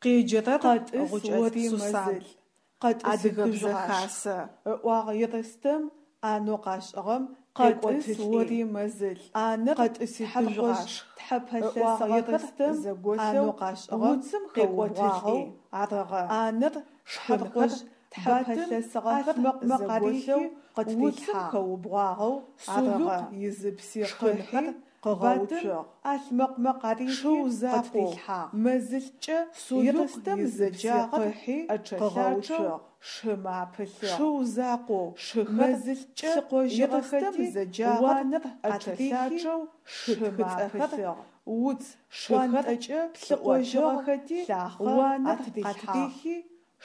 قيجتر قطس ودي مزل قطس بزخاسة واغيرستم انو قاشغم قطس ودي مزل أنا قطس تحبغش تحبغش واغيرستم انو قاشغم قوتلي عرغا أنا حبغش تحبغش مقاريشو قتلي كوبغاغو سلوك يزبسي شخنخد باتم أسمق مقاريشو شو زاقو مزلجة سلوك يزبسي أتشلاشو شما بسيق شو زاقو مزلجة قوجرستم زجاغر أتشلاشو شما بسيق وز وانتجة بسقوجرختي وانا قتليحي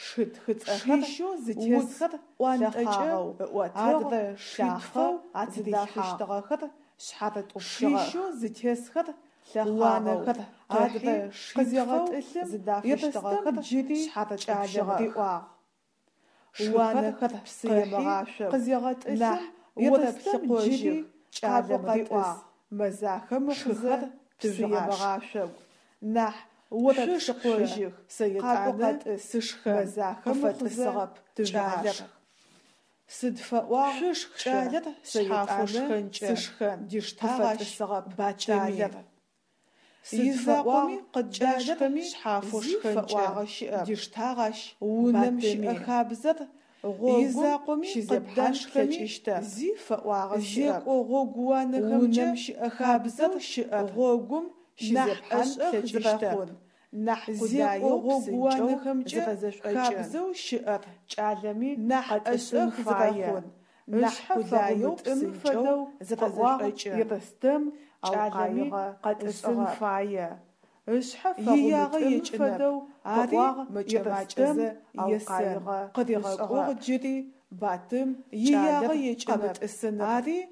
شيشو زتيسخر وانتجة واتغ شيتخو أتداخشتغخر شحرت شيشو زتيسخر وانخر أدغ قزيغت شيتخو اسم زداخشتغخر جدي شحرت شعلم وانخر بسيمغاشو قزيغت اسم نح يتستم شعلم ديوا مزاخم شخر بسيمغاشو نح وبسقوجيخ سيطانة سشخم مزاخم خزغب شعلم سدفوا شالر سيطانة سشخن ديشتاغش باتشالر يزاقومي قداشخمي شحافوش فواغش ديشتاغش ونمشي أخابزر يزاقومي قداشخمي زي فواغش زيقو غوغوانخمجة ونمشي أخابزر غوغم شزبحان تجيشتر نح زيقو غوغوانخمجة خابزو شئر جعلمي نح أسأخ فايا نح قدايو بسنجو يرستم جعلمي قد اسم فايا ياغي فدو عاري يرستم يسن قد يغقوغ جدي باتم ياغي قبت السن عاري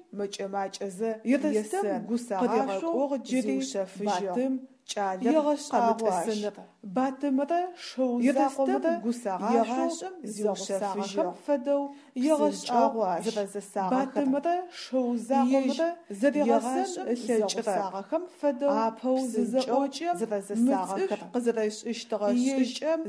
يرستم قد يغقوغ جدي باتم يغشقاغواش باتمرة شو يرستم يغاشم زوشفجو فدو يغشقاغواش باتمرة شو زاقمرة يغاشم زوشاغخم فدو آبو زوجم متف قزرش اشتغش يجم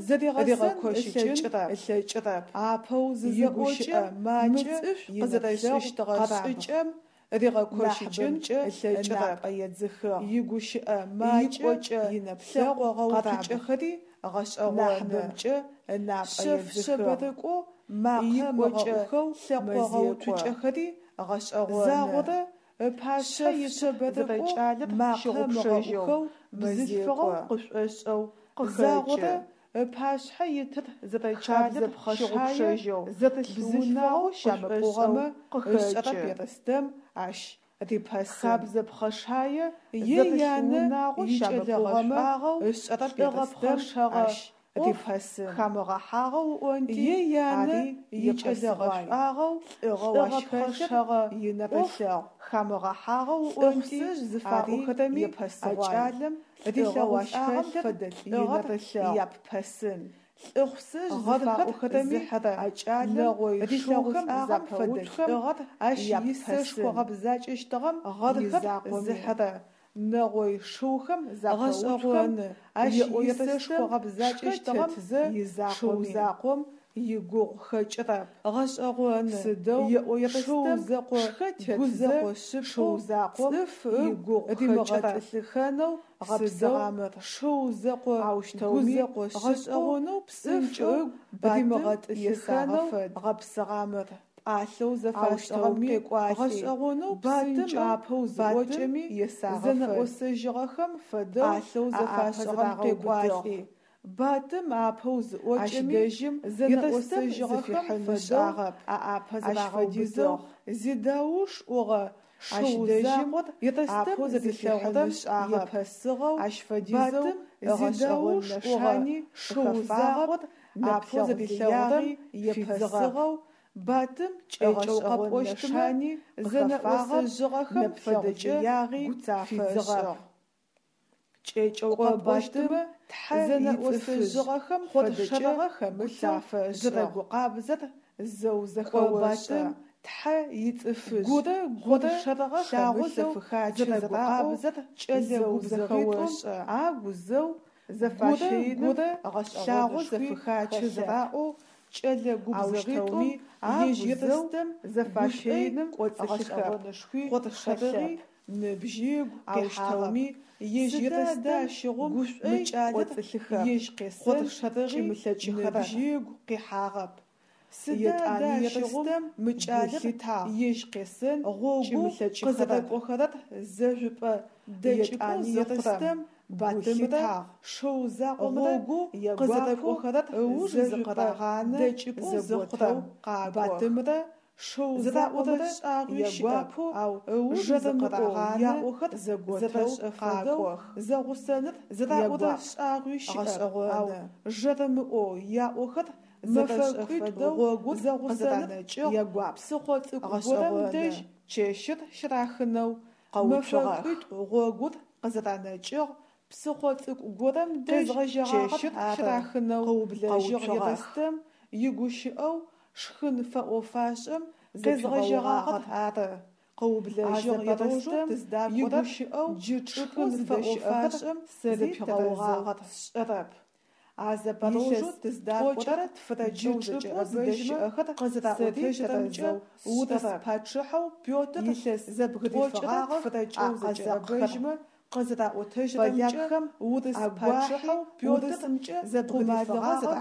الشجرب آبو زوجم متف قزرش اشتغش ريغا كوشيجن الشجرب يتزخر يغوش ماج ينبلغ قرابج خدي غش أغوان شف شبرقو ما قمغو مغو تجخدي غش أغوان زاغر باشا يشبرقو ما قمغو بزفغو قشقشو زاغر باش حيتر زبچال خشايو زبزناو شامقوغم قشقب يرستم عش خبز بخشاية يانا يجلغم اشقب يرستم عش خمغ حاغو وانتي يانا يجلغم اغو اغواش خشغ ينبشغ خمغ حاغو وانتي زفاقو خدمي اجالم اغواش خشغ ينبشغ يبسن اخسج غفاء خدمي اجالم ريشوخم اغم فدل اش يسش وغبزاج اشتغم غرخب زحرة نغوي شوخم زاقوشخم اش يسش وغبزاج اشتغم شو زاقوم يقوغ خجرب غش أغوان سدو شو زاقو غزاقو شو زاقو يقوغ خجرب خانو غبزغامر شو زاقو عوشتومي غش أغوانو بسنجو بدمغت يسانو غبزغامر آلو زفاشتغمي غش أغوانو بسنجو باتمي يساغفر زنقوسجغخم فدو آلو زفاشتغمي قوالي باتم آبوز وجمي يرستم زفحن فدو أشفديزو زداوش وغا أشدجم يرستم زفحن يبسغو أشفديزو زداوش وغا شوزاغد أبوز بلغم يبسغو باتم أغشقب وشتماني زنقوسجغخم فدجياغي فيزغب قباشتم تحزن وسجغخم خد شرغخم بتعفش زرق قابزر زوزخ قباشتم تح يتفش غد شرغخم بتفخاج زرق قابزر زوزخ وش عاوزو زفاشين شاغو زفخاتش زراو چله گوبزغیتو یجیتستم زفاشین قطعشخه قطعشخه نبجیگ آشتومی یجیتسته شغم مچالت یجقص قطعشخه نبجیگ قحاغب سده شغم مچالت یجقصن غوگو قزدق وخدت زجب دجانیتستم باتمتا شوزا غوغو قزدق وخدت زجقرغان دجبو زغتو باتمتا شوزا وخدت يغوابو او زقرغان يا وخد زغتو قاغو زغسنت زدا وخدت اغويش او جدمو يا وخد مفقد غوغو زغسنت يغواب سخوت غدمدج چشت شراخنو مفقد غوغو قزدانچ псыхъоцӏыкӏу горэм дэжь чэщыт щырахынэу къэублэжьыгъ игущыӏэу шхын фэӏофашӏэм зэзгъэжьэгъагъэт ары къэублэжьыгъ ерэстэм игущыӏэу шхын фэӏофашӏэм зэпигъэугъагъэт шӏэрэп. Азэпэрожу тыздакӏорэ тфырэджэу зэкӏэбэжьыӏэхэр къызэдаӏотэжьэрэзэу удэс пачыхьэу Пётр илъэс зэбгырифыгъагъэ тфырэджэу зэкӏэбэжьмэ къызэдаӏотэжьэрэмкӏэ удэс пачыхьэу Пётрымкӏэ зэбгырифыгъагъэ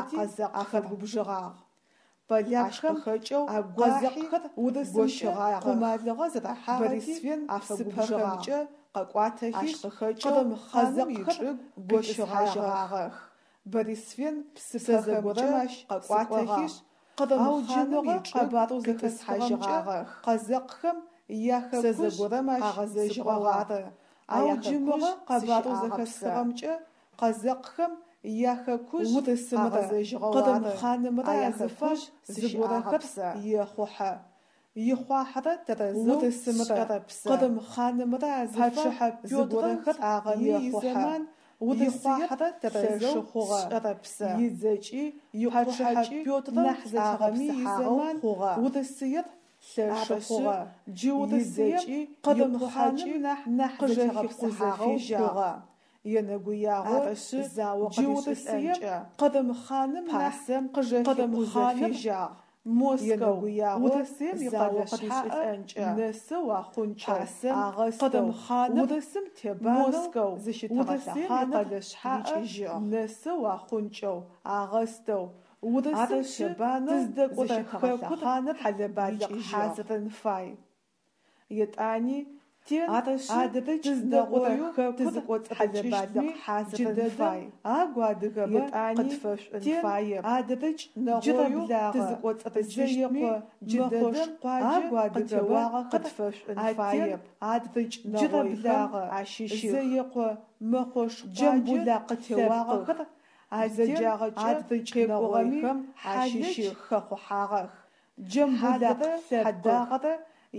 ахэр губжыгъагъ. Пэлякхэм агуахьэхэр удэсымкӏэ къумалыгъэ зэдахьагъэти афэгубжыгъагъэ къэкӏуатэхи къыдэмыхъаным ичӏыгу гощыгъагъэх. Борисфен псыпэхэмкӏэ къэкӏуатэхищ къыдэмыхъаным ичӏыгу къыхэсхьажьыгъагъэх. Къэзэкъхэм яхэкуж къагъэзэжьыгъагъары. Ауджымыгъэ къэбатэу зэхэсхыгъэмкӏэ къэзэкъхэм яхэкуж къагъэзэжьыгъагъары. Къыдэмыхъанымрэ яхэфэж зыгорэхэр ехъухьэ. Ихъуахьэрэ тэрэзэу шӏэрэпсэ. Къыдэмыхъанымрэ азыфэ зыгорэхэр агъэми изэман ихъуахьэрэ тэрэзэу шӏэрэпсэ. Идзэкӏи ипхъухьэкӏи нахь зэтагъэми изэман удэсыер лъэшыхъугъэ. Джы удэсыем къыдэмыхъаным нахь зэтегъэпсыхьагъэу енэгуягъо зауэ къыдищысӏэнкӏэ къыдэмыхъаным пасэм къыдэмыхъаным Москоу удэсым зауэ къыдищысӏэнкӏэ нэсэу ахъункӏэ къыдэмыхъаным удэсым тебанэу Москоу зыщытэгъэлъэхъаныр къэлэшъхьаӏэ нэсэу ахъункӏэу агъэстэу удэсым тебанэу зыщытэгъэлъэхъаныр хьэлэбалэ хьазырын фай. Етӏани адэдж дэгъою тызыкӏоцӏэкӏыщтми джыдэдэм агу адыгэмэ къытфэшӏун фаеп. Адэдж нэгъою тызыкӏоцӏэкӏыщтми джыдэдэм агу адыгэмэ къытфэшӏун фаеп. Адэдж нэгъоюхэм ащыщых зэекъо мэхъошхъуаджэ джэмбулакъы теуагъэхэр азэджагъэкӏэ къекӏугъэми ащыщых хэхъухьагъэх. Джэмбулакъы хьэдагъэрэ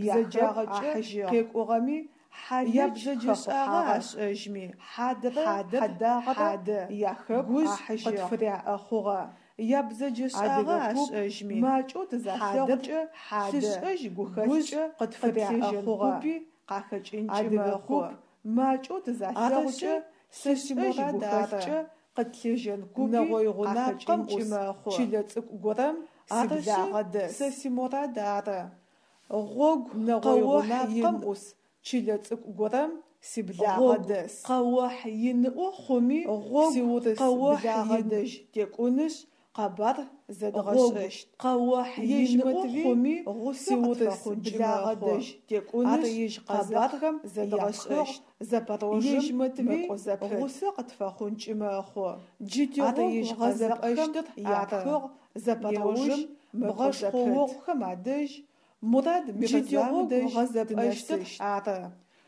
зэджагъэкӏэ къекӏугъэми ябзэджышӏагъэ ашӏэжьми хьадэр хьадагъэрэ яхэку къытфыряӏэ хъугъэ. Ябзэджышӏагъэ ашӏэжьми макӏэу тызэлъэгъукӏэ лъышӏэжь гухэкӏэ къытфыряӏэ хъугъэ. къахэкӏынкӏымэ хъу макӏэу тызэлъэгъукӏэ лъышӏэжь гухэкӏэ къытлъыжьын губи къахэкӏынкӏымэ хъу. Чылэ цӏыкӏу горэм сиблагъэ дэс. Сэ симурад ары. Гъогу къэухь инӏус чылэ цӏыкӏу горэм сиблагъэ дэс. Къэухь иныӏу хъуми сиурыс благъэ дэжь текӏунышъ къэбар зэдгъэшӏэщт. Къэухь иныӏу хъуми сиурыс благъэ дэжь текӏунышъ къэбархэм зэдгъэшӏэщт. Запорожьем мэкӏозэпы гъусэ къытфэхъункӏымэ хъу. Джытигъо гъэзэпӏэщтыр ятхыгъ Запорожьем бгъэшхъоогъухэм адэжь Мурад Мирзам дэжь гъэзэпӏэщтыр ары.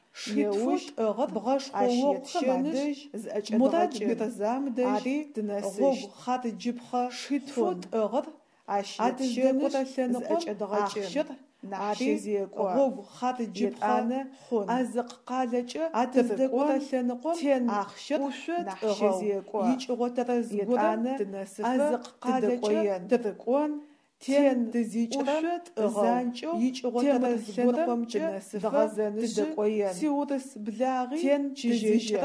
Шитфу тӏыгъыр бгъэшхъоогъухэм адэжь Мурад Мирзам дэжь гъогу хъарджыпхъэ шитфу тӏыгъыр ащетщэнышъ зэкӏэдгъэкӏын. Ари гъогу хъарджыпхъэ хъун. Азыкъ къалэкӏэ тыздекӏо тен ахъщэт нахъщэзекӏо. Икӏыгъо тэрэз горэм азыкъ къалэкӏэ тырыкӏон тен тызикӏрэ занкӏэу икӏыгъо тэрэз горэмкӏэ дгъэзэнышъ сиурыс благъи тен чыжьэжьэрэм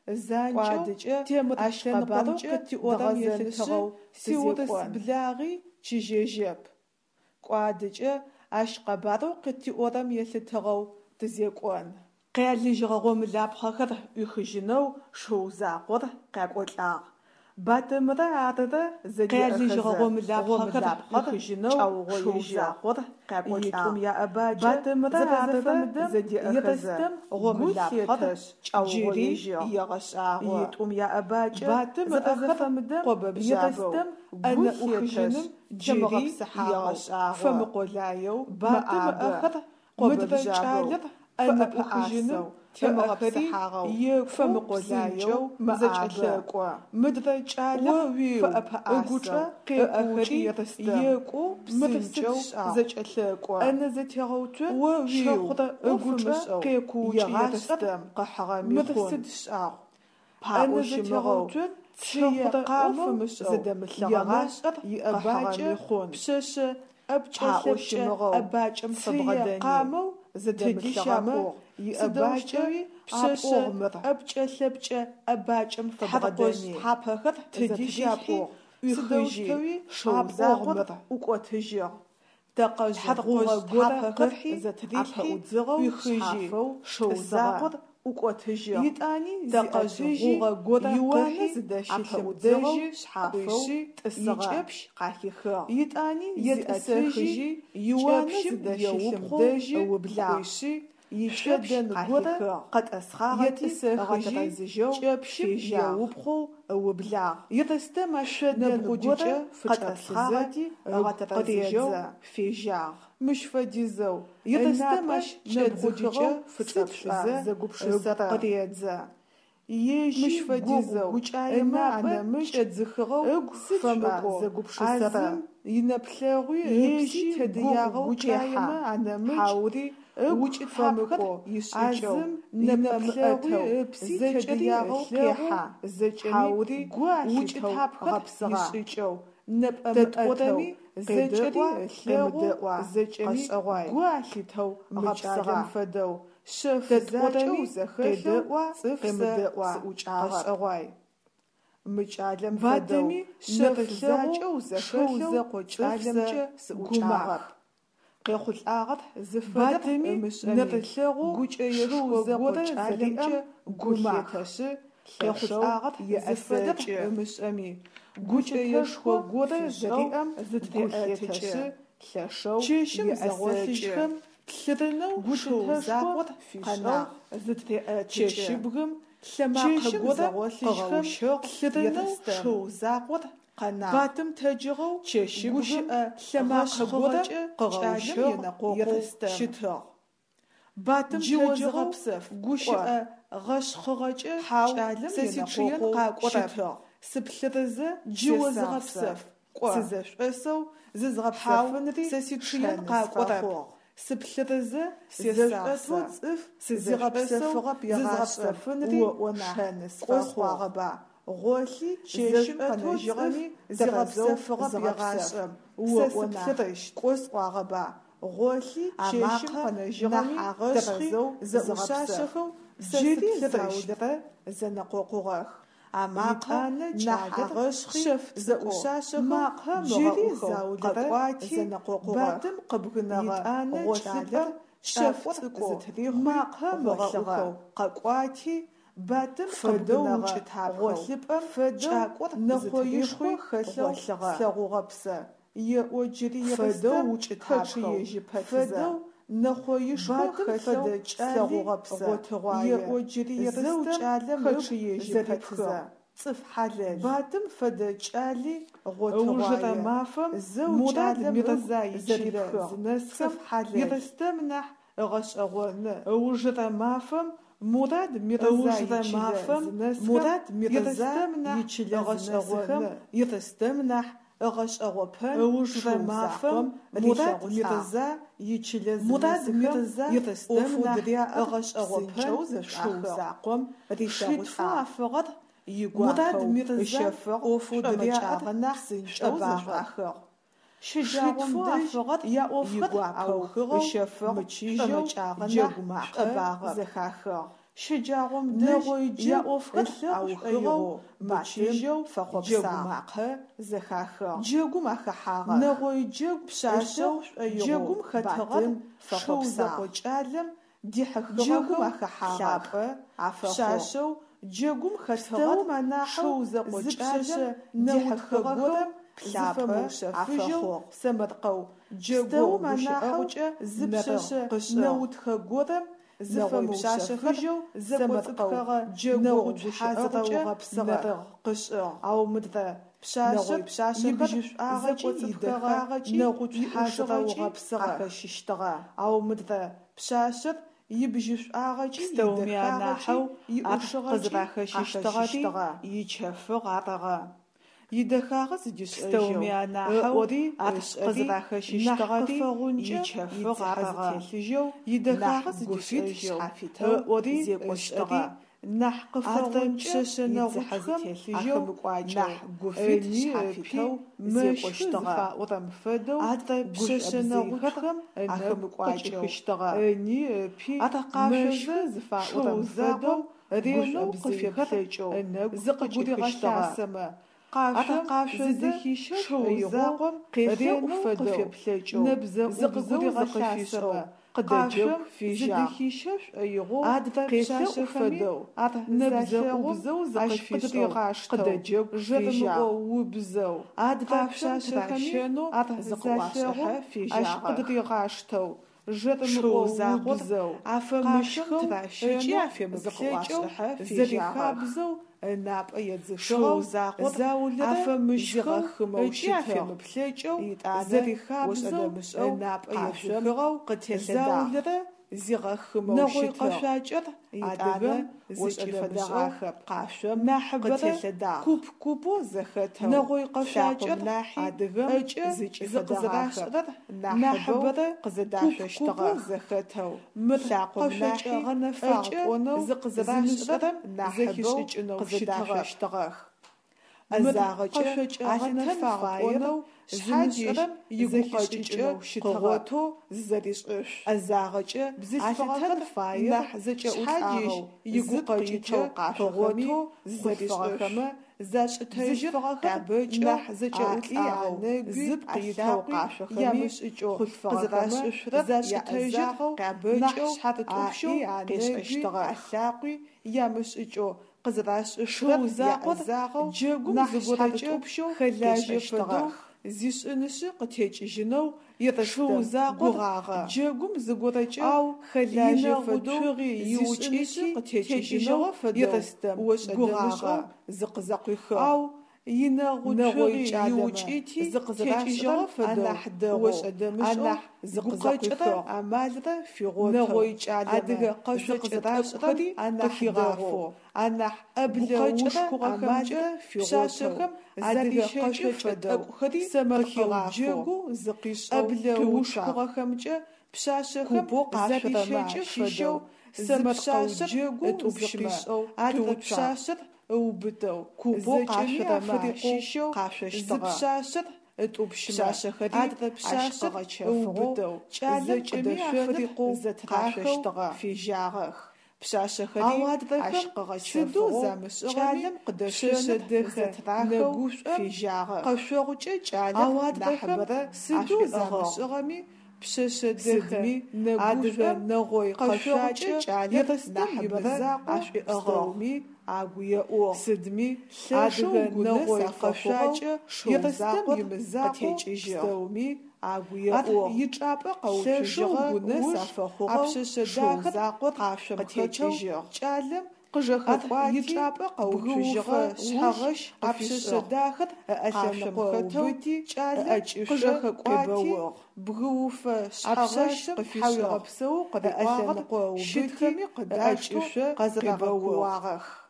занчо темыташленыкъомкӏэ дгъэзэн елъытыгъэу сиудыс благъи чыжежьэп. Кӏуадыкӏэ ащ къэбарэу къытиӏорэм елъытыгъэу тызекӏон. Къялыжьыгъэ гъомылапхъэхэр ӏуихыжьынэу шоу закъор къякӏолӏагъ. Батэмрэ арырэ къялыжьыгъэ гъомылапхъэхэр ӏуихыжьынэу шоу закъор къякӏолӏагъ. Батэмрэ арырэ зэдиӏэхэзэ гъомылапхъэр джыри егъэшӏагъо. Итӏум яӏэбакӏэ батэмрэ къобэбжьабэу ӏэнэ ӏуихыжьыным джыри егъэшӏагъо. Фэмыкъолаеу батэмрэ къобэбжьабэу ӏэнэ ӏуихыжьыным темыгъэпсыхьагъэу фэмыкъолаеу зэкӏэлъэкӏо. Мыдрэ кӏалэ фэӏэпыӏасэу къеӏэхэри екӏу псынкӏэу зэкӏэлъэкӏо. ӏэнэ зэтегъэуцо шэхъурэ ӏуфымэ къекуукӏ ерэстэм къыхьыгъэми хъун. Сыд шӏагъ? ӏэнэ зэтегъэуцо шэхъурэ ӏуфымэ зэдэмылъэгъэнашӏэр иӏэбакӏэ пшъэшъэ ӏэпкӏэлъэпкӏэ ӏэбакӏэм фэбгъэдэни. Зэдэмылъэгъэмэ иӏэбакӏэуи пшъэшъэ ӏэпкӏэлъэпкӏэ ӏэбакӏэм фэбгъэдэни. Хьапэхэр тыдищапӏо ӏуихыжьи шоузакъор укӏотыжьыгъ. Тэкъэжъхьэркъогъэ хьапэхэр зэтрихьэӏудзыгъэу ӏуихыжьи шоузакъор укӏотыжьыгъ. Итӏани тэкъэжъгъугъэ иуанэ зыдэщилъэудзыгъэу шъхьафэу тӏысыгъэпщ къахихыгъ. Итӏани етӏысэхыжьи иуанэ зыдэщилъэудзэжьи ыблагъши ичэдэн горэ къэтӏысхъагъэти гъэтӏэзыжьэу кӏэпщым еупхъоу ыблагъ. Ерэстэ машъодэн горэ къэтӏысхъагъэти гъэтӏэзыжьэу фежьагъ. Мыщ фэдизэу ерэстэ маш кӏэдзыхыгъэу фычӏэпшӏэ зэгупшысэрэ къыредзэ. Ежьи фэдизэу гукӏаемэ анэмыщ кӏэдзыхыгъэу фэмыкӏо зэгупшысэрэ. Инэплъэгъуи ежьи тедыягъэу гукӏаемэ анэмыч хьаури укӏыфэмыкӏо ишӏыкӏэу нэпэмыӏэтэу зэкӏэдыягъэу къехьэ зэкӏэми укӏытапхэр ишӏыкӏэу нэпэмыӏэтэу зэкӏэри лъэгъу зэкӏэми гуалъитэу гъэпсыгъэм фэдэу шъэфызакӏэу зэхэлъэу къемыдэӏуа къэшӏэгъуай. Мыкӏалэм фэдэу нэпылъэгъу зэхэлъэу зэкъокӏалэмкӏэ сыӏукӏагъэп. Къехъулӏагъэр зыфэдэм нэпылъэгъу гукӏэешъо зэкъокӏалэмкӏэ гулъэтэшъы къехъулӏагъэр зыфэдэм ымышӏэми гукӏэешъо горэ зыриӏэм зытриӏэтэшъы лъэшэу чэщым зэгъолъыжьхэм плъырынэу гушъоузакъор фишӏэу зытриӏэтэкӏы. Чэщыбгым лъэмакъэ горэ къыгъэущыгъ плъырынэу шъоузакъор къэнагъ. Батым тэджыгъэу чэщыбгым лъэмакъэ горэ къыгъэущыгъ щытыгъ. Батым тэджыгъэу гущыӏэ гъэшхыгъэкӏэ кӏалэм сэ къакӏорэп. Сыплъырызэ джыо зыгъэпсэф сызэшӏосэу зызгъэпсэфынри сэ сичъыен къакӏорэп. Сыплъырызэ зэшӏосэу цӏыф сызгъэпсэфыгъэп егъашӏэфынри шэнэ сфэхъуагъэба. Гъолъи чэщым къэнэжьыгъэми зыгъэпсэфыгъэп егъашӏэм. Сэ сыплъырыщт кӏосӏуагъэба. Гъолъи чэщым къэнэжьыгъэми дэгъэзэу зэӏушъашъэхэу джыри заудэрэ зэнэкъокъугъэх. Амакъанэ нахьагъэшхи зэӏушъашъэхэу джыри заудэрэ зэнэкъокъугъэх. Батым къыбгынэгъэ гъолъыпӏэр шъэфӏ зытрихъуи мыгъэӏухэу къэкӏуати батым фэдэу укӏытапхъэу кӏакӏор нэхъоишхуи хэлъэу слъэгъугъэпсэ. Еӏо джыри фэдэу укӏытапхъэу фэдэу нэхъоишхуи хэлъэу слъэгъугъэпсэ. Еӏо джыри зэу кӏалэм хэчъыежьыпэтхэ. Цӏыф хьалэл. Батым фэдэ кӏали гъотыгъуае. Мафэм зэу кӏалэм зырипхыгъ. Цӏыф хьалэл. Ерэстэм нахь ыгъэшӏэгъоны. Ыужырэ мафэм Мурад Мирза ичылэ зынэсхэм ерэстэм нахь ыгъэшӏэгъопэн ыужрэ мафэм Мурад Мирза ичылэ зынэсхэм ерэстэм нахь ыгъэшӏэгъопэн шъоузакъом ришъэгъуфагъэр Мурад Мирза ӏофудыряӏэр нахь псынкӏэбагъэхэр. Щыджагъом дэжь яӏофхэр аухыгъэу ищэфыгъ мычыжьэу джэгумакъэ зэхахыгъ. شجاعهم نغويج يأوفر أوخيرو ماتيجو فخبسا زخاخر جيغم أخحاغ نغويج بشاشو جيغم خطغر فخبسا وجالم جيغم أخحاغ عفشاشو جيغم خطغر مناحو زبشاشة نوتخغر زفمو شفجو سمدقو جيغو مناحو زبشاشة نوتخغر زفمو شفجو زمدقو جيغو حازقو نرغ قشر أو مدذا بشاشة يبجش آغاجي يدخاغاجي نغوت حازقو غبسغا أو مدذا بشاشة يبجش آغاجي يدخاغاجي يؤشغاجي يشفغ عطغا يدخاغز جسجو أودي قزراخ ششتغادي يشفغ عطغا يدخاغز جسجو أودي زيقشتغا نح قفرون ششنا غفخم أخم نح قفيت شحافيتو مشكوزفا وضم فدو عدد ششنا غفخم أخم قاجخشتغا أني بي أتقاشز زفا وضم فدو رينو قفيخشتغا زق جخشتغا قاشم زدخيشو شوزاقم قيرينو قفيبلجو نبزق غخاشم قدجو في زدخيشو أيغو قيسو فدو نبزق وبزو زقفيشو قدجو جرمغو وبزو قاشم تراشنو زقواشها في جاغ قدغاشتو جرمغو وبزو قاشم تراشنو زقواشها في جاغ ناب يدزشو زاول عفمشغ خموشتهم بلجو زريخابزو ناب يدزخو قتلدا زيغ خموشتهم نغوي عدبم زيجفدغاخ قاشم نحبدا كوبو زختو نغوي قشاجر عدبم زيجفدغاخ نحبدا قزداشتغ زختو ملاقم ناحي غنفاقونو زقزداشتغ نحبو قزداشتغ أزاغج أهنفاقونو شحاجرم يقوقجو شتغوتو زريش أزاغج بزيفغن فاير نحزج شحاجيش يقوقجو قاشغوتو زريش زاش تجر قابج نحزج أو زب قيتو قاشخمي خفغش زاش تجر قابج نحشحتوشو قيش اشتغى أساقي يامش إجو قزراش شو زاقو جيغم زغورجو خلاج فدو زيش انش قتيج جنو يرشو زاقو جيغم زغورجو او خلاج فدو يوچيشي قتيج جنو يرستم غوغا زقزقي خو او ينغوتشري يوچيتي زقزراش أنحدو أنح زقزقيخو أمالدا في غوتو نغويج أدغ قشقزراش قدي أنحدو أنح أبلوش أمالدا في غوتو أدغ قشقزراش قدي سمرخيغو زقيش أبلوش قرخمجة بشاشخم زريشيج فدو سمرخيغو أتوبشمة أدغ بشاشر وبدو كوبو قاشر فريقو زبشاشر اتوبشمة عدد بشاشر وبدو زجمي فريقو زتقاشتغا في جاغخ بشاشر عشقغا سدو زامسغمي قدشش دخ في جاغخ قشوغ جالم نحبر سدو زامسغمي بشش دخمي نغوش نغوي قشوغ جالم نحبر عشق أغومي عقوية أو سدمي أدغ نغوي قشاج يرستم يمزاقو ستومي عقوية أو يجاب قوشجغ ونسافخوغ أبشش داخل قاشم قتيجغ جالم قجخ يجاب قوشجغ شحغش أبشش داخل قاشم قتوتي جالم قجخ قواتي بغوف شحغش قفيش بسو قدقاغ شتخمي قداشتو قزرقواغخ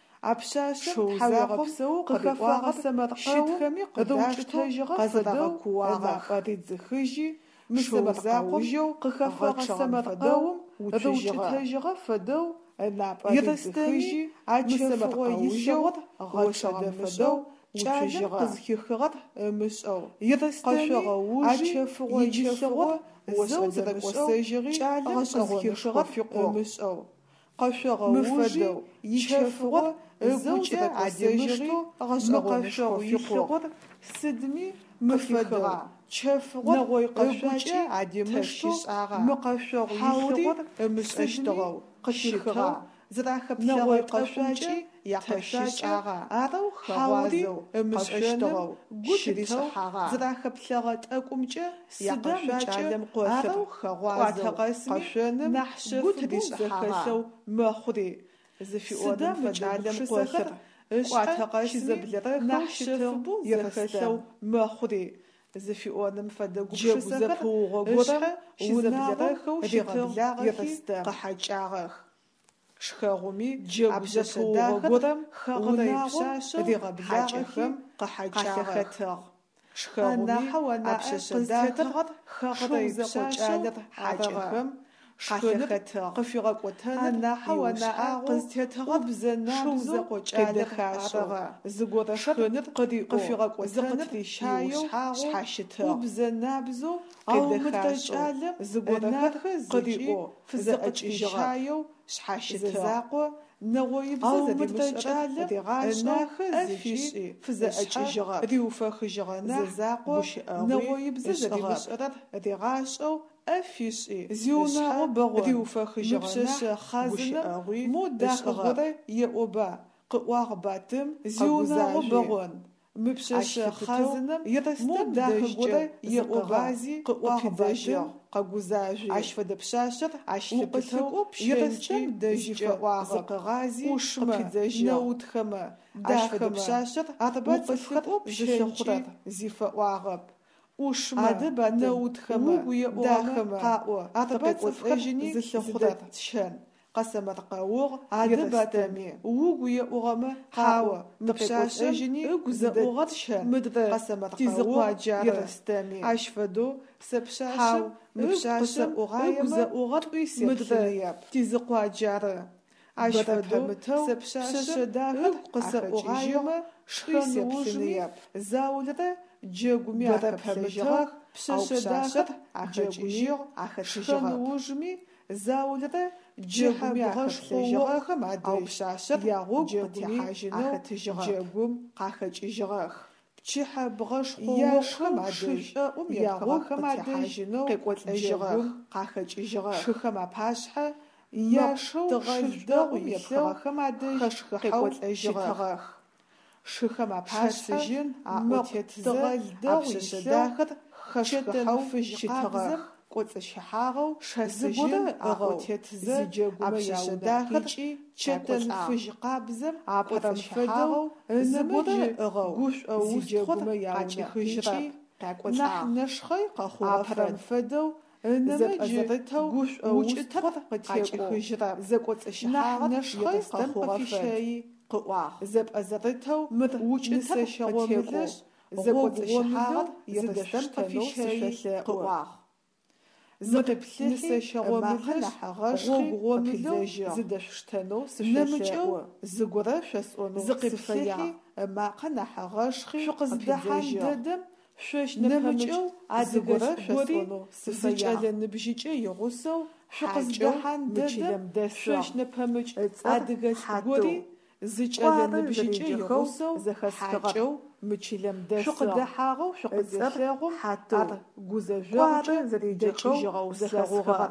أبشاشم حوغبسو قخفاغ سمدقو قدوش تجغ قزدو قريد زخجي مسمدقوجو قخفاغ سمدقوم قدوش تجغ فدو يرستمي مسمدقوجو غشد فدو وتجغ قزخيخغت مسو يرستمي أشفغ يجفغ وزوزدق وسجغي غشد خيخغت مسو قشغوجي يشفغ زوجة عدمشتو مقشغو يخغر سدمي مفدغ شفغ نغوي قشوجي عدمشتو مقشغو يخغر مسدمي قشخغ زراخب نغوي قشوجي يقشش أرو حاولي مسدغو قشتو زراخب لغت أقومجي يقشش أرو خوازو قشنم نحشفو زخسو مخري سدا مجعلم قوسر قواتقاس نحشفو زخسو مخري زفيونم فدغ شزفو غوغور شزبلرخو شتغلاغي قحاجاغ شخغومي جبزفو غوغورم خغري بشاش ديغبلاغخم قحاجاغ شخغومي أبششداتر خغري بشاش حاجخم شخنر قفيغ قوتن نحونا قزتتغ بزنابزو قدخاشغ زغور شخنر قدي قفيغ قوتن شايو شحاشتغ بزنابزو قدخاشغ زغور قدي فزقشايو شحاشتغ نغوي بزاق ديغاشغ أفيشي فزقشغ ديوفخجغنا زاقو نغوي بزاق ديغاشغ أفيشي زيونا غبغو ديوفخجغنا خازنا موداخغ يأوبا قواغ باتم زيونا غبغون مبشش خازنا موداخغ يأوبازي قواغ باتم قغوزاجي عشفد بشاشر عشفبتو يرستم دجي قواغ قغازي وشما نوتخما داخد بشاشر عطبات فقو بشخرر زيفواغب وشما دبا نوتخما داخما قاو عطبات فقجني زخرر تشن قسمت قاوغ عدباتمي وغوي أغما قاو بشاشر جني غزاوغ تشن مدر قسمت قاوغ يرستمي عشفدو سبشاشر مبشاشة أغايمة أغطويسي مدريب تيزقوا جارة عشفدو سبشاشة داخل قصة أغايمة شويسي بسنيب زاولة جاقومي أخبشجغ بشاشة داخل جاقومي أخبشجغ وجمي زاولة جاقومي أخبشجغ أو بشاشة ياغوب بتحاجنو جاقوم أخبشجغ تشيح بغش ياشخم عدش ياغوخم عدش قيقوت أجغخ قاخج إجغخ شخم عباشح ياشو تغزدغ يبخخم عدش قيقوت أجغخ شخم عباشح جن مقت تغزدغ يشداخد خشخو فجقابزم قوت شحاغو شزجن أغوتيت زجاقوم يشداخد شتن فجقابزم عبرم فدو زبود غوش أو زجاقوم يعجخجرب نحن نشخي عبرم فدو نمجتو غوش أو زجاقوم زقوت شحاغ نشخي قفشي قواه زب أزرتو وجتو شغوملش زقوت شحاغ يدستم قفشي قواه زقبلي شغوملش غوغوملو زدشتنو نمجو زغورا شسونو زقبلي ما قنح غشخي شقزدحان ددم شوش نمجو زغورا شسونو سفيا نبجيجي يغوسو شقزدحان ددم شوش نبمج ادغش غوري زجال نبجيجي يغوسو زخسقو مچلم دس شقدحاغو شقدحاغو حتى غوزجوجه زريجو زخوغر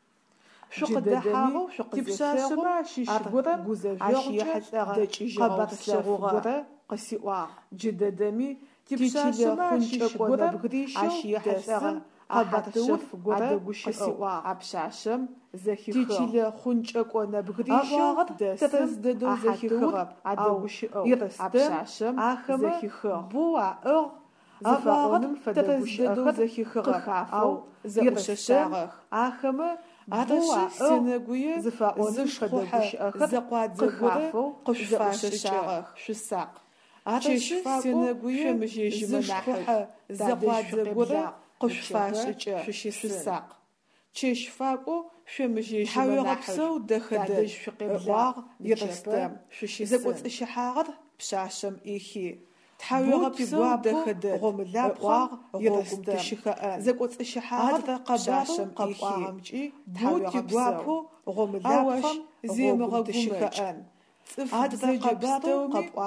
شقدحاغو شقدحاغو شيشغورا غوزجوجه دچيجو زخوغر قسيوا جددمي تبشاشما شيشغورا بغديشو دسغ قبطوت عدغوشي عبشاشم زخيخ تيجيله خنچقو نبغديشو تتزددو زخيخ عدغوشي عبشاشم زخيخ بوا زفاونم تتزددو زخيخ او زخششاغ اخم بوا سنغوي زفاونم خدغوشي زقواد زغورو قشفاشاغ شساق اتش سنغوي مجيجمناح زقواد زغورو قشفاشچ شساق تشفاقو شمجيج حاوغبسو دخد شقبلاغ يرستم زقوت شحاغر بشاشم إيخي تحاوغبسو دخد غملابغ يرستم زقوت شحاغر بشاشم إيخي تحاوغبسو غملابغ زيمغغومشكأن أدزجبستومي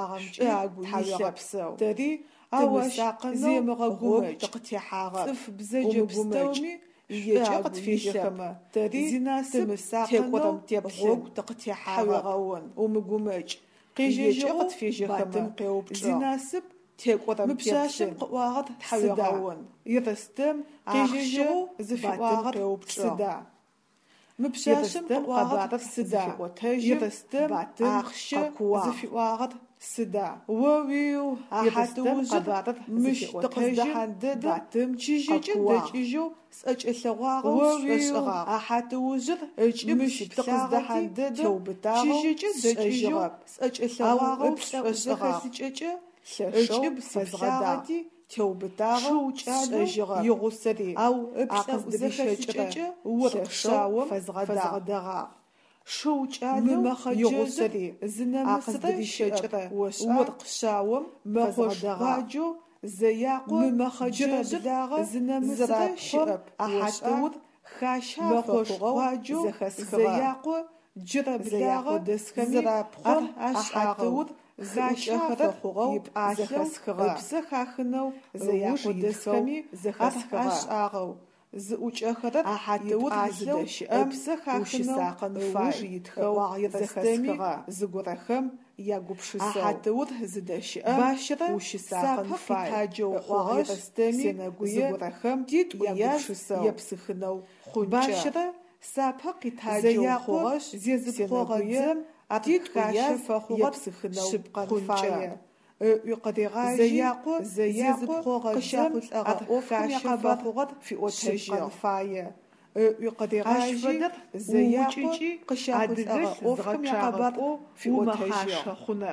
حاجو تري أواش زيمغغومش تقتحاغ طف بزجبستومي يجقت في شكما تري زناسب تقدم تبغوغ تقتحاغ ومغومش يجقت في شكما زناسب تقدم مبشاشم قواغد حوغاون يرستم قيجيجو زفواغد سدا مبشاشم قواغد سدا يرستم أخش زفواغد سدا وويو أحدوزد مش تقزدحندد باتم تيجيجو دجيجو سأجلواغو وويو أحدوزد مش تقزدحندد تيجيجو دجيجو سأجلواغو سأجلواغو شب فزغدي توبتاغ شجرة يغسري أو أقصد بشجرة ورقشاوم فزغدغا شوجانو يغسري أقصد بشجرة ورقشاوم فزغدغاجو زياقو مخجر زنمسر شرب أحدود خاشا مخوشواجو زياقو جرب زياقو دسخمي أحدود غاشا خو يبقى زخخنو زياقو دسخمي زخخاغو زوجخرت أحدود زدشأم وشساقن فاج يتخو زخستمي زغرخم يغبشسو أحدود زدشأم باشر وشساقن فاج يغستمي زغرخم يغبشسو يبسخنو باشر سابق تاجو خوش زيزبخوغزم أديد كاشف يبسخنو شبقن يقدر زياقو قشاقو أغفوفم يقبض في أوتشيقن فاية يقدر زياقو قشاقو أغفوفم يقبض في أوتشيقن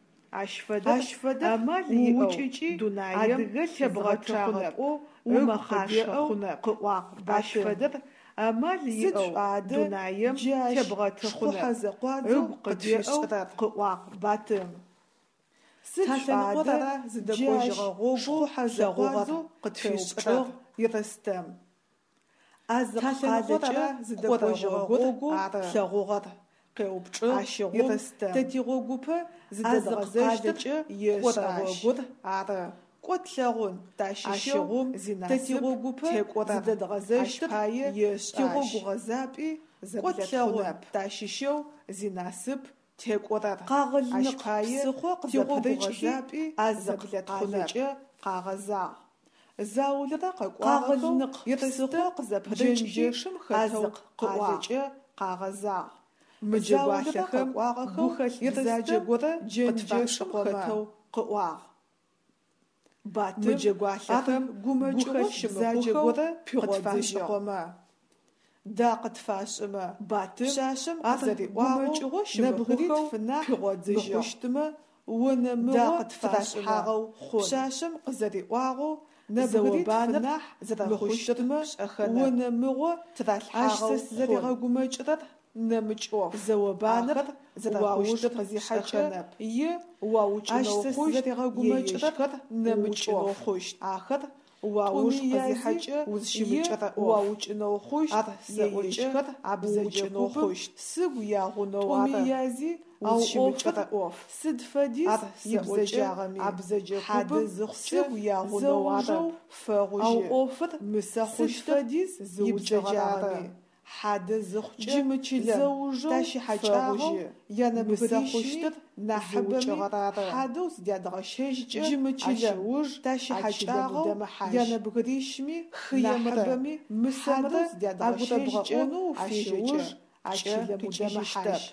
أشفدت أمالي ووجيجي دنايم تبغتشاغب ومخاشخنب أشفدت أمالي دنايم تبغتشخنب قدير قواق باتم سجادة زدقوج غوغو حزغوغو قدفيشتر يرستم أزقادة زدقوج غوغو شغوغو قوبتر يرستم تتيغوغوبا زدقادة يشغوغو عرى قوتلغون تاشيشوم تتيغوغوبا زدقازشتر يشغوغوغزابي قوتلغون تاشيشو زناسب تقدر قاغل سخوق زبدجي أزبلت خلج قاغزا زاولدا قاغل نق يتسخوق زبدجي أزق قواج قاغزا مجواشخم بوخل يتزاجغودا جنجشخم قواغ بات مجواشخم بوخل زاجغودا بيغوزشخم داقت فاشمة باتم شاشم أزري وامجو نبغريت فنا بغوزجو ونمو فاشحاغو شاشم أزري واغو نبغريت فنا زرخوشتم ونمو تفاشحاغو أشتس زري غاقو مجرد نمجوف زوبانر زرخوشت قزيحة واوش أشتس زري غاقو مجرد نمجوف آخر واوش قزيحة وزشبجر واوش نوخوش يجر عبزج نوخوش سو ياغنو وميازي وزشبجر اوف سد فديس يبزجارمي عبزج حد زخسو ياغنو وارو فروج او اوفر مسخوش فديس يبزجارمي حد زخج جمچلا زوجو تاشي حاجاغو يانا بزخوشت نحبمي حدوس ديادغشج جمچلا وج تاشي حاجاغو يانا بغريشمي خيامربمي مسحدوس ديادغشج اونو فيجج عشلا مدمحاج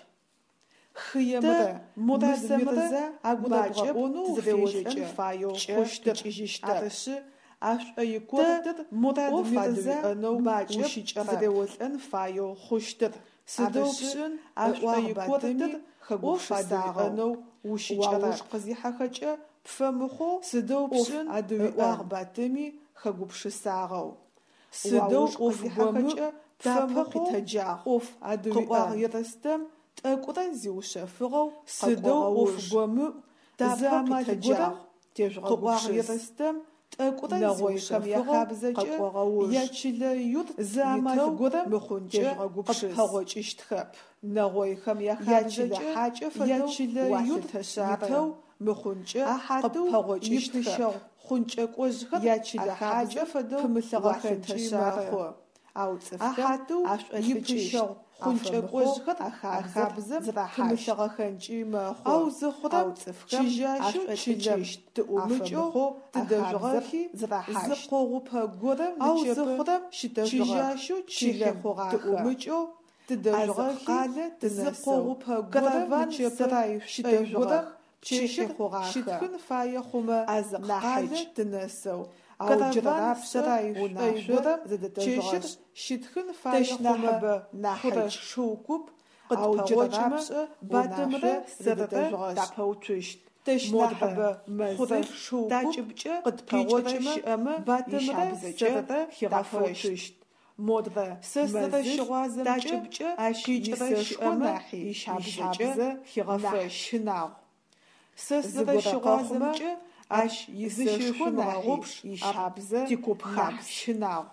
خيامر مدسمرزا اغودبغ اونو فيجج فايو خوشت جيجشت أشيكوت مدد ميرزا أنو باجب زدولن فايو خوشتر سدوبشن أشيكوت خغوفادر أنو وشيجر قزيحة خجة بفمخو سدوبشن أدوي أغباتمي خغوبش ساغو سدوب قزيحة خجة بفمخو تجار أوف أدوي أغيرستم تأكوتن زيوشفغو سدوب أوف غومو زامة تجار قواغ يرستم Нагъойхэм яхабзэкӏэ ячылэ ют замал горэм мыхъункӏэ къыпэгъокӏыщтхэп. Нагъойхэм яхабзэкӏэ ячылэ ют итэу мыхъункӏэ къыпэгъокӏыщтхэп. Хъункӏэ кӏожьхэр ячылэ хабзэ фэдэу пымылъэгъэхэнкӏи мэхъу. Ау цӏыфхэм ипыщэгъу хъункӏэ кӏожьхэр ахабзэм пымылъэгъэхэнкӏи мэхъу. Ау зыхъурэм чыжьащэу чылэщт тыӏумыкӏэу тыдэжъугъэхи зыкъогъупэ горэм нычэпэ чыжьащэу чылэм тыӏумыкӏэу тыдэжъугъэхи зыкъогъупэ горэм нычэпэ щыдэжъугъэм чэщыр щытхын фае хъумэ нахьыкӏ тынэсэу. Ау джырапшэрэ унашъорэм чэщыр щытхын фае хъумэ нахьыкӏ шыукуп къытпэгъокӏымэ батэмрэ зырырэ тапэуцущт. Модбэ мэзэ шыукуп къытпэгъокӏымэ щыӏэмэ батэмрэ зырырэ хигъэфэщт. Модбэ сэсырэ щыгъуазэмкӏэ ащикӏрэ щыӏэмэ ищабзэ хигъэфэщынагъ. Сэсырэ щыгъуазэмкӏэ ащ изыщышъумэгъупш ищабзэ тикупхащынагъ.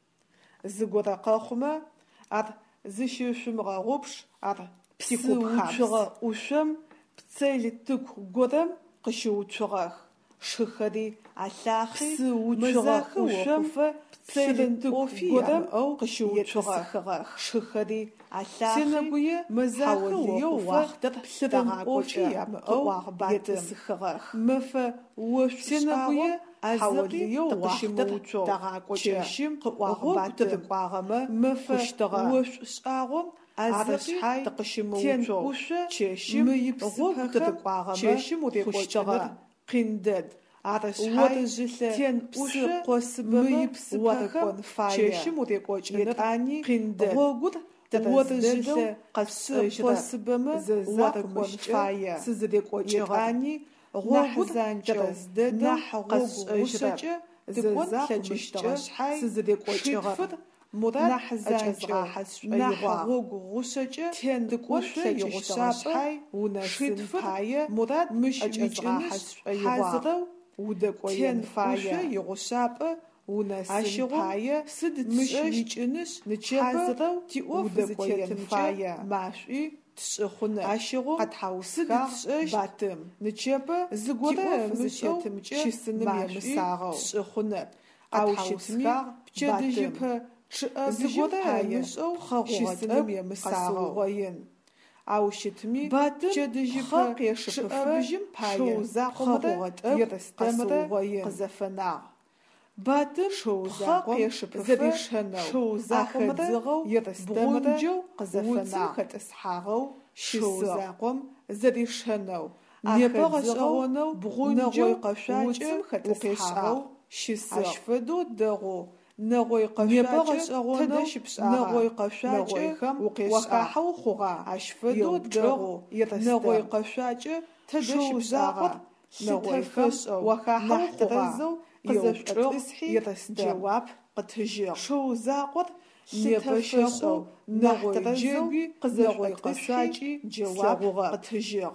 Зыгорэ къэхъумэ ар зыщышъумэгъупш ар псикупхащыгъэ ӏушъом пцэль тыку горэм къыщыуцугъэх. Шыхэри алъахи мызахы ӏушъом пцэль тыку горэм къыщыуцугъэх. Шыхэри алъахи мызахы ӏушъом плъырым-ӏофи ямыӏэу етӏысыхыгъэх. Мэфэ ошъу азэкъи тыкъыщымыуцо чэщым къыӏуагъ батырыкӏуагъэмэ мэфэ ошъу шӏагъом азэкъи тыкъыщымыуцо чэщым гъогу чэщым урекӏокӏыгъэр къиндэд. Арышъхьай тен псы къосыбэмэ уарыкӏон фае. Чэщым урекӏокӏыныр къиндэд. Гъогур одэжьылъэ къэсшӏэжьырэ уарыкӏон фае. Сызырекӏокӏыгъани гъогур дэрэздэ нахь къэсшӏэжьырэ тыкӏон лъэкӏыщтыгъэ шъхьай сызырекӏокӏыгъэр Мурат нахь зэкӏэзгъахьэшӏоигъуагъ. Гъогу гъушэкӏэ тен тыкӏон лъэкӏыщтыгъэ шъхьай унэсын фае. Мурат мыщ зэкӏэзгъахьэшӏоигъуагъ. Удэкӏоен фае игъушапӏэ унэсын фае сыд мыщ икӏыныш нычэпэ тиӏоф зытетын фае машӏуи тшӏыхъунэ ащыгъо къэтхьаусхагъ батым нычэпэ зыгорэ зытетымкӏэ щысыным емысагъэу тшӏыхъунэ къэтхьаусхагъ пчэдыжьыпэ чъыӏэ зыгорэ мышӏэу щысыным емысагъэу ау щытми пчэдыжьыпэ къешыпыфэ шъоузакъомрэ ерыстэмрэ къызэфэнагъ. Батым шъоузакъом зэрешэнэу шъоузакъомрэ ерыстэмрэ къызэфэнагъ. Хэтӏысхьагъэу шъоузакъом зэрешэнэу непэ гъэшӏэгъонэу бгъунджэу къэшъуакӏэ хэтӏысхьагъэу щысыгъ. Ащ фэдэу дэгъу. Нэгъой къэшъуакӏэ тэдэ щыпшӏагъа. Нэгъой къэшъуакӏэ уахахьэу хъугъа. Ащ фэдэу дэгъу. Нэгъой къэшъуакӏэ тэдэ щыпшӏагъа. Нэгъой фэшӏэу уахахьэу хъугъа. Къызэшӏотӏысхи джэуап къытыжьыгъ. Шъоузакъор непэ щэшӏэу нэгъой джэгуи къызэшӏотӏысхи джэуап къытыжьыгъ.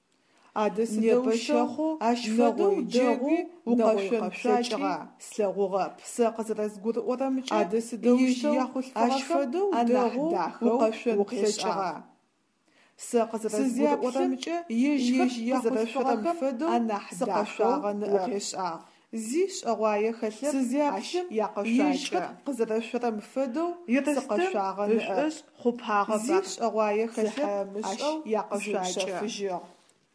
Адэ непэ щэхъу ащ фэдэу джэгуи укъэшъуэншъокӏыгъа слъэгъугъэп. Сэ къызэрэзгурыӏорэмыкӏэ адэ сыдэущтэу ащ фэдэу дэгъу укъэшъуэншъокӏыгъа. Сэ къызэрэзгурыӏорэмыкӏэ ежь къызэрэшъурэм фэдэу анахь сыкъэшъуагъэ укъешӏагъ. Зи шӏэгъуае хэлъэп зяплъым ежьхэр къызэрэшъурэм фэдэу сыкъэшъуагъэ ышӏэшъ хъупагъэп. Зи шӏэгъуае хэлъэп мышӏэу якъэшъуашъэфыжьыгъ.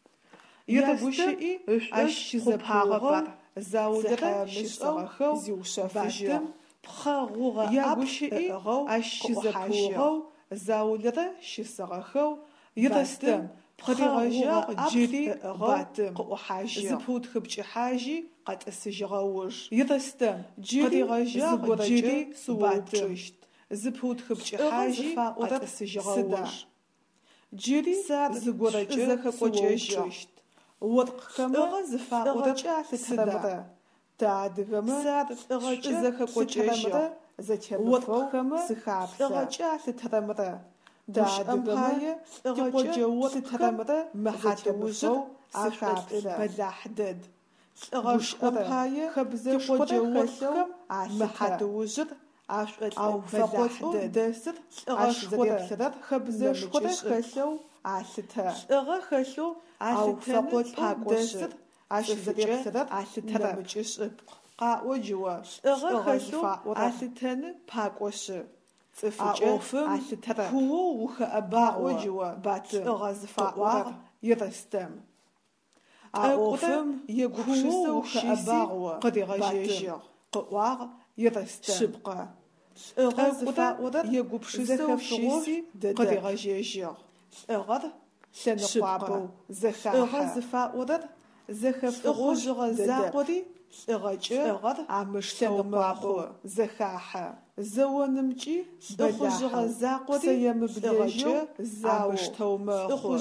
Ирэгущыӏи ышӏэшъ щызэпагъэпар заулрэ щысыгъэхэу зиушъэфыжьыгъ. Пхъэгъугъэ ягущыӏи ащ щызэпыугъэу заулрэ щысыгъэхэу ирэстэм пхъэгъугъэ джыри батым къыӏухьажьыгъ. Зыпыутхыпкӏыхьажьи къэтӏысыжьыгъэуж. Ирэстэм джыри зыгорэкӏэ сыуапчӏыщт. Зыпыутхыпкӏыхьажьи къэтӏысыжьыгъэуж. Джыри зыгорэкӏэ зэхэкӏокӏэжьыщт. Оркъхэмэ зыфаӏорэ сыдэмрэ таадыгэмэ лӏыгъэкӏэ зэхэкӏокӏэжьыгъ. Оркъхэмэ лӏыгъэкӏэ лъытэрэмрэ таадыгэмэ лӏыгъэкӏэ лъытэрэмрэ мэхьэтэ ужъэу ахаплъэ бэлахь дэд. أغشقباية خبزشقودة محدوجد أو فقط دست أغشقودة خبزشقودة خلو عالتها أغخلو أو فقط دست أشزدت عالتها نمجش قاو جوا أغخلو عالتها باقوش أوفم هو وخأباء جوا بات أغزفاء يرستم أوفم يقوشسو وخأباء قد غجيجي قواغ يرستم شبقى أغزفاء يقوشسو وشيسي قد غجيجي أغد سنقوابو أغزفاء زخفغو زاقودي أغد عمشتو ماخو زخاحة زوانمجي بلاحة سيمبلجو زاوشتو ماخو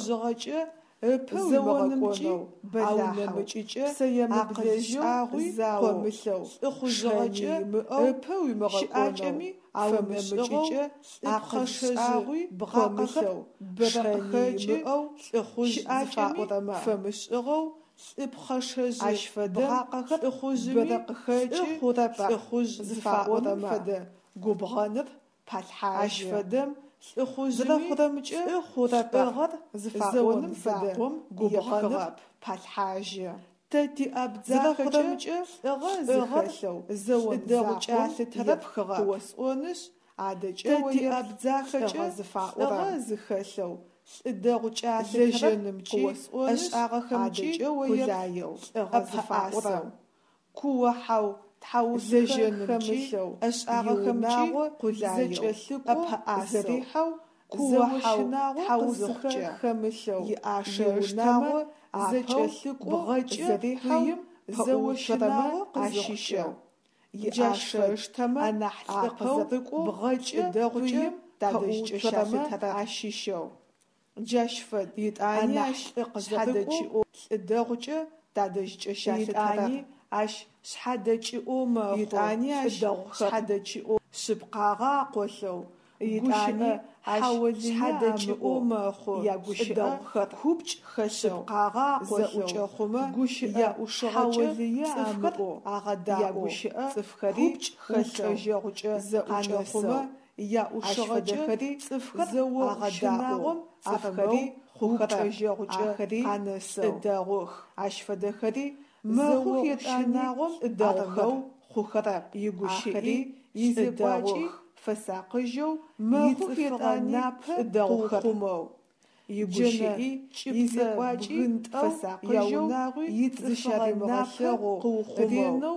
زوانمجي بلاحة سيمبلجو زاومسو شغجي مؤو شعاجمي فممجي أخشجي بغامسو برقخجي مؤو شعاجمي فمسغو إبخشج عشفدة إخوج بدقخج إخودة إخوج زفاودة فدة جبغانب فتحة عشفدة إخوج زخدمج إخودة بغد زفاودة فدة جبغانب فتحة تأتي أبزخدمج إغاز خلو زون زعوم تربخغ وسونش عادج تأتي أبزخج إغاز خلو الدغوچا لجنمچي أشعرخمچي كلايو أغزفاسو كوحاو تحوس لجنمچي أشعرخمچي كلايو أبهاسو كوحاو تحوس خمسو يعشرشتاو زجلسكو بغجريحو زوشناو عشيشو يعشرشتما أنحتقو بغجر دغوچم تادش شاشت عشيشو جاشفد يتانيش حدجو الدغجة تادش شاشت اش حدجو ما يتانيش حدجو شبقاغا قوسو يتاني حاولي حدجو ما خو يغوشا كوبج خشبقاغا قوسو غوش يا حاولي امو اغدا يغوشا كوبج خشجوجا زقانخما يا أشغجة زو أغداهم أفخدي خوخجوجة أنس الدروخ أشفدخدي زو يتناهم الدروخو خوخرب يغشي يزباجي فساقجو يتفرناب الدروخمو يغشي يزباجي فساقجو يتفرناب قوخمو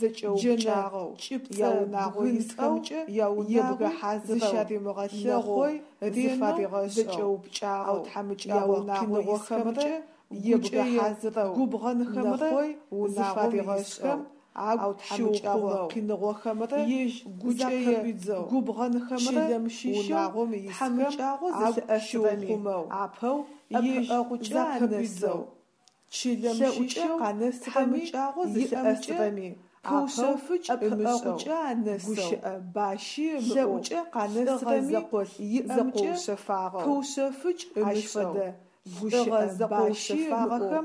زجاجو ياوناغو يسكمج ياوناغو حازشاري مغلخوي رينو زجو بجاو تحمج ياوناغو يسكمج يبغى حازرو غبغن خمرخوي وناغو يسكم أو تحمجاو كنغو خمر يج غجايا غبغن خمر وناغو يسكم زأشوخمو عبو يج زاكبيزو شلمشيشو قانس تحمجاو زأسرمي كوشفج أمشأ نسو باشي مؤ قانسرمي يزقو شفاغو كوشفج أمشأ غوشة باشي مؤ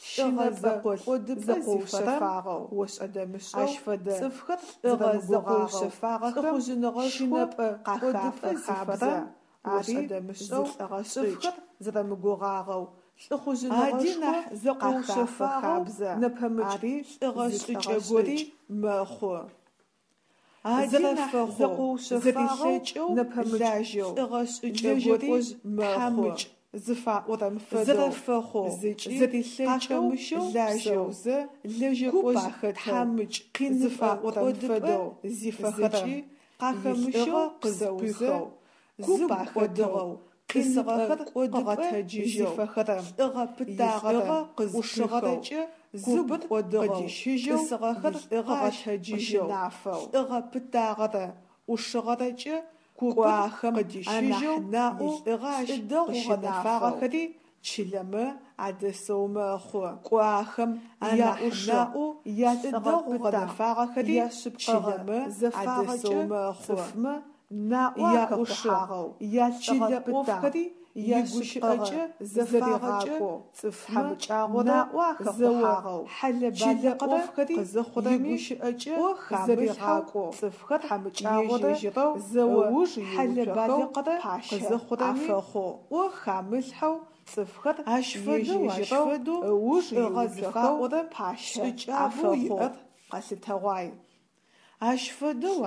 شغزقو زقو شفاغو وش أدمشو أشفدا صفخر غزقو شفاغو شنب قخاف خابزا وش أدمشو صفخر زرمقوغاغو أدينا زقو شفاغو نبهمجري إغشجوري مخو أدينا زقو شفاغو نبهمجاجو إغشجوري مخو زفا ودم فدو زديلجو لاجو لجو حمج زفا ودم فدو زفخدم قاخمشو قزوزو كوبا خدو قصغر قغتجيجو فخدم إغا بتاغر وشغرج زبد قديشيجو قصغر قغتجيجو إغا بتاغر وشغرج كوخم قديشيجو ناو إغاش قشنافاغخدي تشلمه عدسومه خو كوخم يا ناو يا إدغ بتاغخدي تشلمه عدسومه خو ناو يا أشغو يا تشيل بتاعي يغشقة زفاغة صف حمجاغة زوا حلبالة قزخدمي يغشقة زريغاكو صف حمجاغة زوا حلبالة قزخدمي وخامسحو صفخت أشفدو وش غزفاو باش أفخو قستواي أشفدو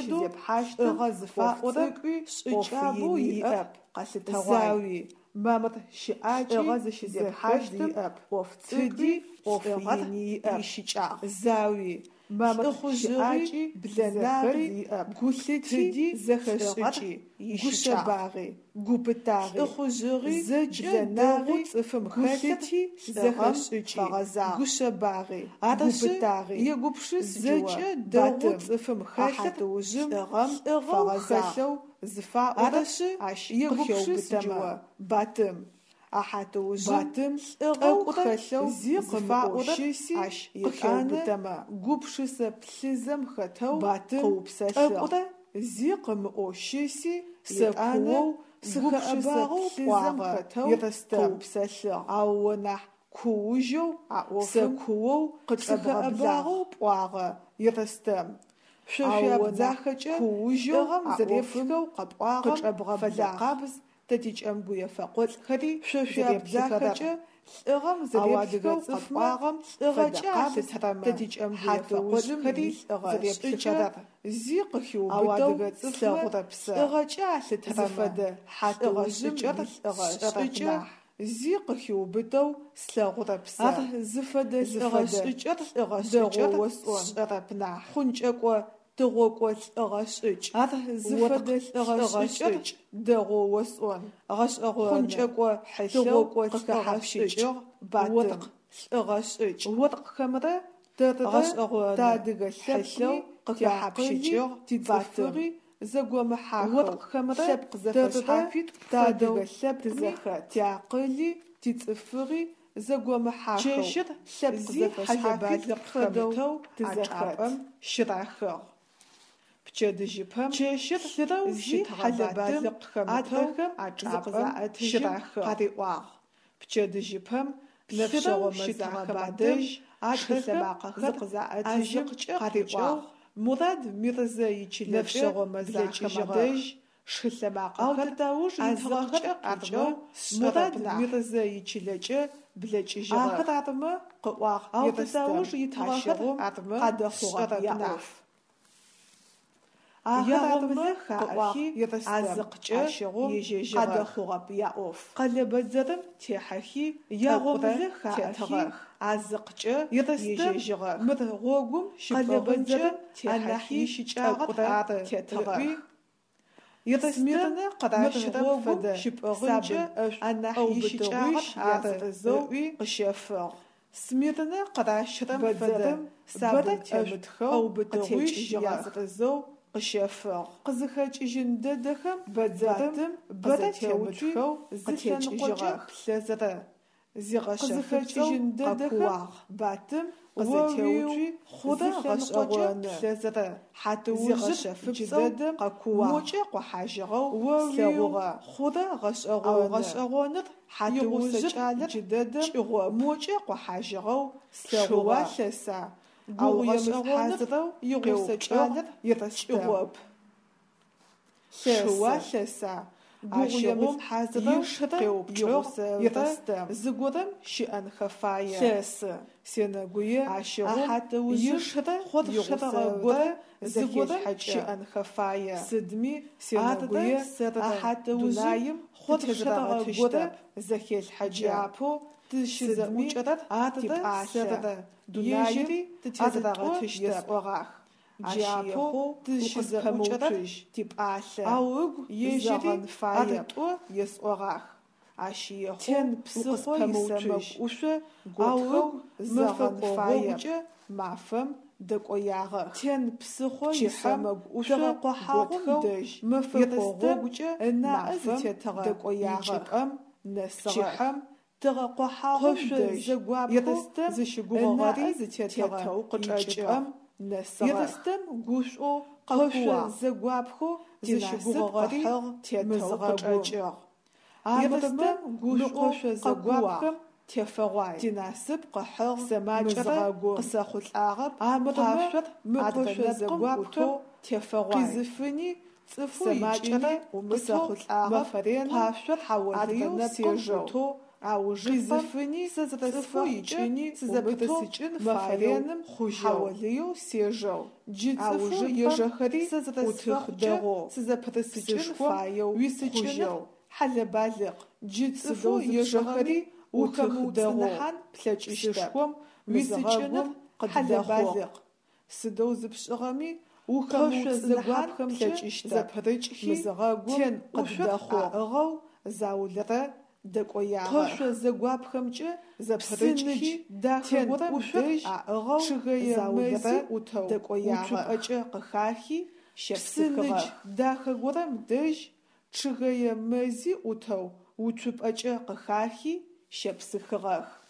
غزفاو أشابو يأب قستواي مامت شاجي غزش زبحاشتم وفتدي وفيني يشجع زاوي مامت شاجي بلناري قلتي زخشجي يشجع قبتاغي أخوزوري زجناري صفم خلتي زخشجي قشباغي قبتاغي يقبش زج دوغ صفم خلت وزم فغزاو زفاء عش يقبش جوا باتم أحاتو باتم خلو زفاء عش يقبتما قبش سبسزم خطو باتم قبطة زيقم أوشيسي سبقو سخأباغو بواغ يتستم أونا كوجو سكو سخأباغو بواغ يتستم شوشياب زاخجة كوجو زريفكو قبواغ فزاقابز تتيج أمبويا فقود خدي شوشياب زاخجة إغم زريفكو قبواغم فزاقابز تتيج أمبويا فقود خدي زريفكو زيقخيو بدو سلغضبس إغجاس تزفد حتى وزجر إغجر زيقخيو بدو سلغضبس زفد إغجر دغو وسربنا خنجقو دغو إغجر زفد إغجر دغو وسرن خنجقو دغو إغجر باتق إغجر وطق خمرة غشقو دادغ حلو قحبشجر تفاتري زغو محاخو وطق خمرة سبق زفشحافيت دادغ سبت زخت تعقلي تتفري زغو محاخو ششر سبق زفشحافيت خدو تزخت شراخر بچدجيبم چشر سرو زي حلبالق خمتو عقزقزات شراخر قريواغ بچدجيبم نفسو مزاخبادج أشخص زقزات أجق قريواغ مراد مرزا يشيل نفسه مزاخبادج شخص باقر داوش أزق قريواغ مراد مرزا يشيل بلج جرا آخر عظمة قواغ يتداوش يتهاشرهم قد خورب يعرف آخر قواغ يتزق يجي قد خورب يعرف قلب الزرم تحكي يغوب تحكي أزق يجي جرا مذغوغم قلب الزرم تحكي شجاعة تتغري يتسميرنا قداش فدا شبغنج أنا حيشجاعة يزوي قشفر سميرنا قداش فدا سبت أو بتويش يزو قشفر قزخج جنددهم بداتم بدت يوتخو زتن قجا لزر زغشفج جنددهم باتم قزتيوتي خدا غشقوان لزر حتى وزغشف جدد قكوا موجة قحاجغو سلغوغا خدا غشقوان حتى وزغشف جدد موجة قحاجغو سلغوا لسا أو يمسحازرو يغسجالر يرشقوب شوا لسا عشقوم يشرق يرستم زغورم شأن خفايا لس سينغوية عشقوم يشرق خود يغسر زغورم شأن خفايا سدمي سينغوية أحد دنايم خود يغسر تشتب زكيل حجابو تشزمي تبقى سرد دنياجري تتزرع تشتب وغاخ جابو تشزموتش تبقى أوغ يجري أدتو يسوغاخ عشيه تن بسخو يسمك وشو أوغ زغن فايم معفم دقو ياغ تن بسخو يسمك وشو قحاهم دج مفقوغوج معفم دقو ياغ نسغم تغقو حاهم زغواب يرستم زشغوغاري زتيتو قجاجم يرستم غوشو قوش زغوابخو زشغوغاري تيتو قجاجر Ерыстэ гушӏошъо зэгуапхэм тефэгъуай. Динасып къыхьыгъ сэмакӏэрэ къысэхъулӏагъэп. Къуапшъор мыкъошъо зэгуапхэм тефэгъуай. Къизыфыни цӏыфу икӏыни къысэхъулӏагъэп. Къуапшъор хьаолыеу сежэу. Къизыфыни цӏыфу икӏыни сызэпытысыкӏын фаеным хъужьэу сежэу. Джы цӏыфу ежэхэри утых дэгъоу сызэпытысыкӏын фаеу уисыкӏынэу хьалэ-балыкъ. Джы цӏыфу ежэхэри утых дэгъоу плъэкӏыщтэп. Уисыкӏыныр хьалэ-балыкъ. Сыдэу зыпшӏыгъэми ухэмыуцӏ зэгуапхэм плъэкӏыщтэп. Мызыгъэгум къыддэхъугъэу заулрэ дэкӏоягъэр. Къошъо зэгуапхэмкӏэ зэпрыкӏхи дахэгъурэм дэжь чъыгэе мэзи ӏутэу дэкӏоягъэкӏэ къыхахи щэпсыхыгъэх. Дахэгъурэм дэжь чъыгэе мэзи ӏутэу уцупӏэкӏэ къыхахи щэпсыхыгъэх.